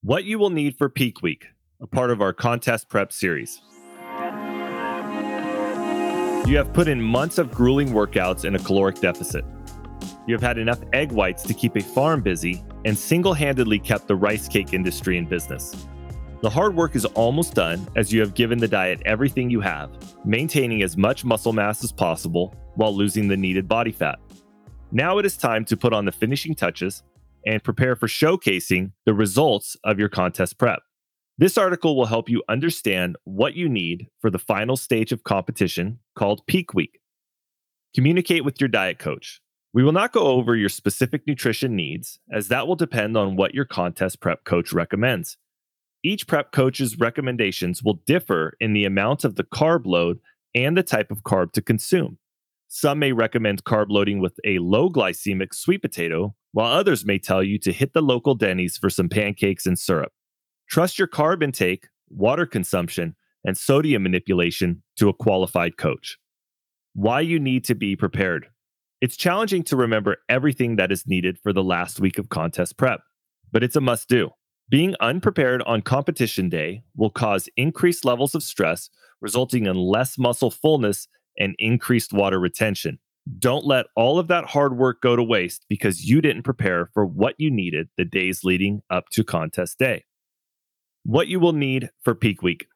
What you will need for peak week, a part of our contest prep series. You have put in months of grueling workouts in a caloric deficit. You have had enough egg whites to keep a farm busy and single-handedly kept the rice cake industry in business. The hard work is almost done as you have given the diet everything you have, maintaining as much muscle mass as possible while losing the needed body fat. Now it is time to put on the finishing touches and prepare for showcasing the results of your contest prep. This article will help you understand what you need for the final stage of competition called peak week. Communicate with your diet coach. We will not go over your specific nutrition needs, as that will depend on what your contest prep coach recommends. Each prep coach's recommendations will differ in the amount of the carb load and the type of carb to consume. Some may recommend carb loading with a low glycemic sweet potato, while others may tell you to hit the local Denny's for some pancakes and syrup. Trust your carb intake, water consumption, and sodium manipulation to a qualified coach. Why you need to be prepared. It's challenging to remember everything that is needed for the last week of contest prep, but it's a must-do. Being unprepared on competition day will cause increased levels of stress, resulting in less muscle fullness and increased water retention. Don't let all of that hard work go to waste because you didn't prepare for what you needed the days leading up to contest day. What you will need for peak week.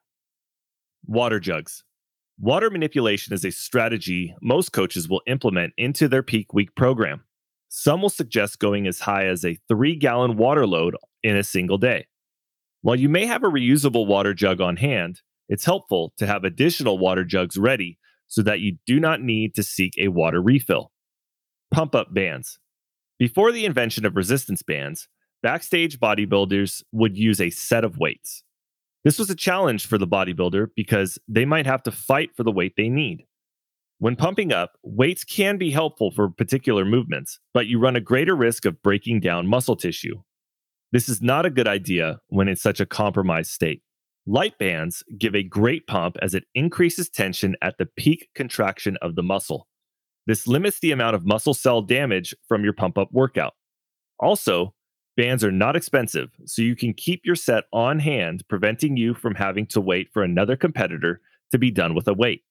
Water jugs. Water manipulation is a strategy most coaches will implement into their peak week program. Some will suggest going as high as a 3-gallon water load in a single day. While you may have a reusable water jug on hand, it's helpful to have additional water jugs ready so that you do not need to seek a water refill. Pump-up bands. Before the invention of resistance bands, backstage bodybuilders would use a set of weights. This was a challenge for the bodybuilder because they might have to fight for the weight they need. When pumping up, weights can be helpful for particular movements, but you run a greater risk of breaking down muscle tissue. This is not a good idea when in such a compromised state. Light bands give a great pump as it increases tension at the peak contraction of the muscle. This limits the amount of muscle cell damage from your pump-up workout. Also, bands are not expensive, so you can keep your set on hand, preventing you from having to wait for another competitor to be done with a weight.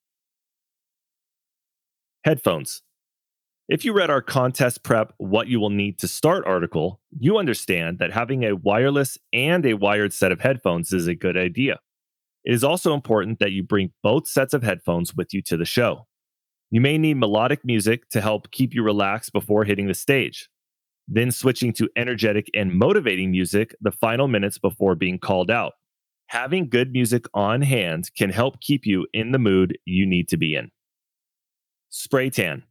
Headphones. If you read our contest prep What You Will Need to Start article, you understand that having a wireless and a wired set of headphones is a good idea. It is also important that you bring both sets of headphones with you to the show. You may need melodic music to help keep you relaxed before hitting the stage, then switching to energetic and motivating music the final minutes before being called out. Having good music on hand can help keep you in the mood you need to be in. Spray tan.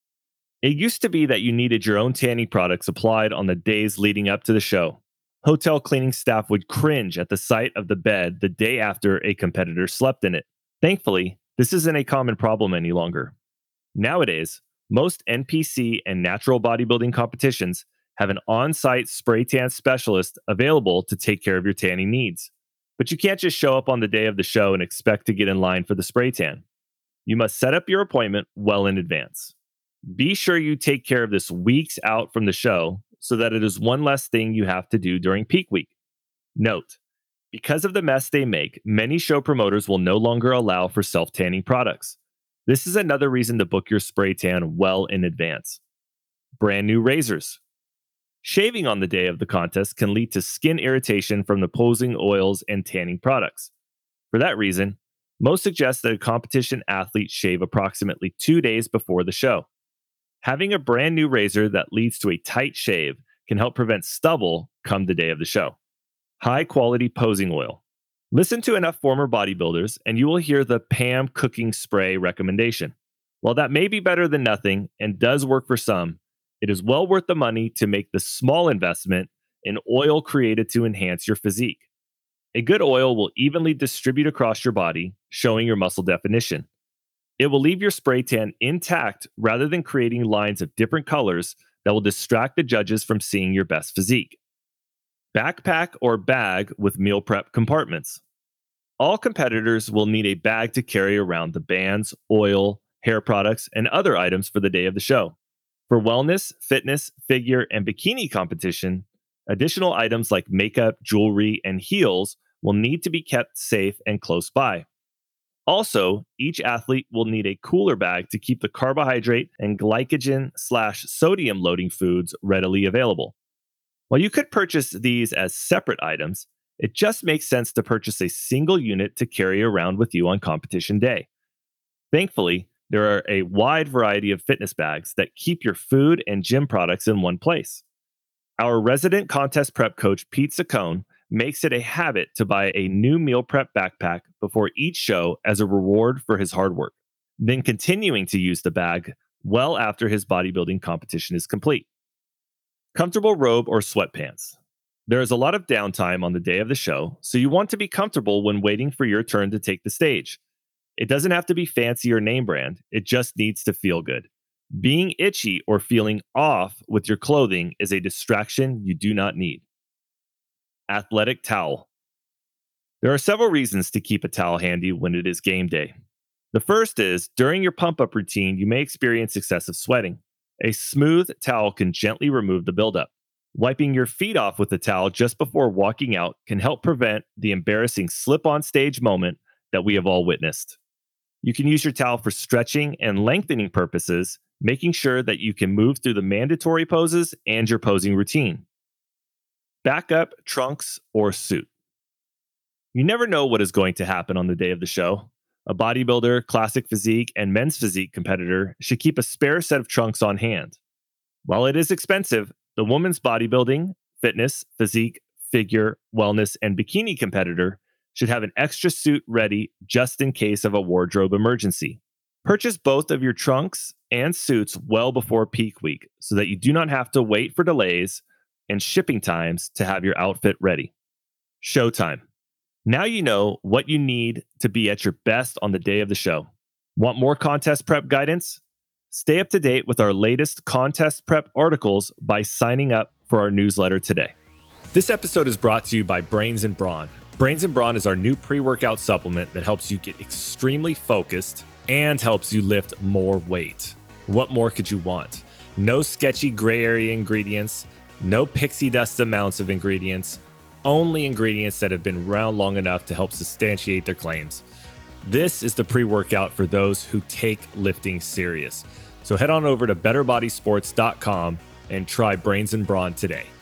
It used to be that you needed your own tanning products applied on the days leading up to the show. Hotel cleaning staff would cringe at the sight of the bed the day after a competitor slept in it. Thankfully, this isn't a common problem any longer. Nowadays, most NPC and natural bodybuilding competitions have an on-site spray tan specialist available to take care of your tanning needs. But you can't just show up on the day of the show and expect to get in line for the spray tan. You must set up your appointment well in advance. Be sure you take care of this weeks out from the show so that it is one less thing you have to do during peak week. Note, because of the mess they make, many show promoters will no longer allow for self-tanning products. This is another reason to book your spray tan well in advance. Brand new razors. Shaving on the day of the contest can lead to skin irritation from the posing oils and tanning products. For that reason, most suggest that a competition athlete shave approximately 2 days before the show. Having a brand new razor that leads to a tight shave can help prevent stubble come the day of the show. High quality posing oil. Listen to enough former bodybuilders and you will hear the PAM cooking spray recommendation. While that may be better than nothing and does work for some, it is well worth the money to make the small investment in oil created to enhance your physique. A good oil will evenly distribute across your body, showing your muscle definition. It will leave your spray tan intact rather than creating lines of different colors that will distract the judges from seeing your best physique. Backpack or bag with meal prep compartments. All competitors will need a bag to carry around the bands, oil, hair products, and other items for the day of the show. For wellness, fitness, figure, and bikini competition, Additional items like makeup, jewelry, and heels will need to be kept safe and close by. Also, each athlete will need a cooler bag to keep the carbohydrate and glycogen/sodium loading foods readily available. While you could purchase these as separate items, it just makes sense to purchase a single unit to carry around with you on competition day. Thankfully, there are a wide variety of fitness bags that keep your food and gym products in one place. Our resident contest prep coach, Pete Saccone, makes it a habit to buy a new meal prep backpack before each show as a reward for his hard work, then continuing to use the bag well after his bodybuilding competition is complete. Comfortable robe or sweatpants. There is a lot of downtime on the day of the show, so you want to be comfortable when waiting for your turn to take the stage. It doesn't have to be fancy or name brand, it just needs to feel good. Being itchy or feeling off with your clothing is a distraction you do not need. Athletic towel. There are several reasons to keep a towel handy when it is game day. The first is, during your pump-up routine, you may experience excessive sweating. A smooth towel can gently remove the buildup. Wiping your feet off with a towel just before walking out can help prevent the embarrassing slip-on-stage moment that we have all witnessed. You can use your towel for stretching and lengthening purposes, making sure that you can move through the mandatory poses and your posing routine. Backup, trunks, or suit. You never know what is going to happen on the day of the show. A bodybuilder, classic physique, and men's physique competitor should keep a spare set of trunks on hand. While it is expensive, the women's bodybuilding, fitness, physique, figure, wellness, and bikini competitor should have an extra suit ready just in case of a wardrobe emergency. Purchase both of your trunks and suits well before peak week so that you do not have to wait for delays and shipping times to have your outfit ready. Showtime. Now you know what you need to be at your best on the day of the show. Want more contest prep guidance? Stay up to date with our latest contest prep articles by signing up for our newsletter today. This episode is brought to you by Brains and Brawn. Brains and Brawn is our new pre-workout supplement that helps you get extremely focused and helps you lift more weight. What more could you want? No sketchy gray area ingredients, no pixie dust amounts of ingredients, only ingredients that have been around long enough to help substantiate their claims. This is the pre-workout for those who take lifting serious. So head on over to betterbodysports.com and try Brains and Brawn today.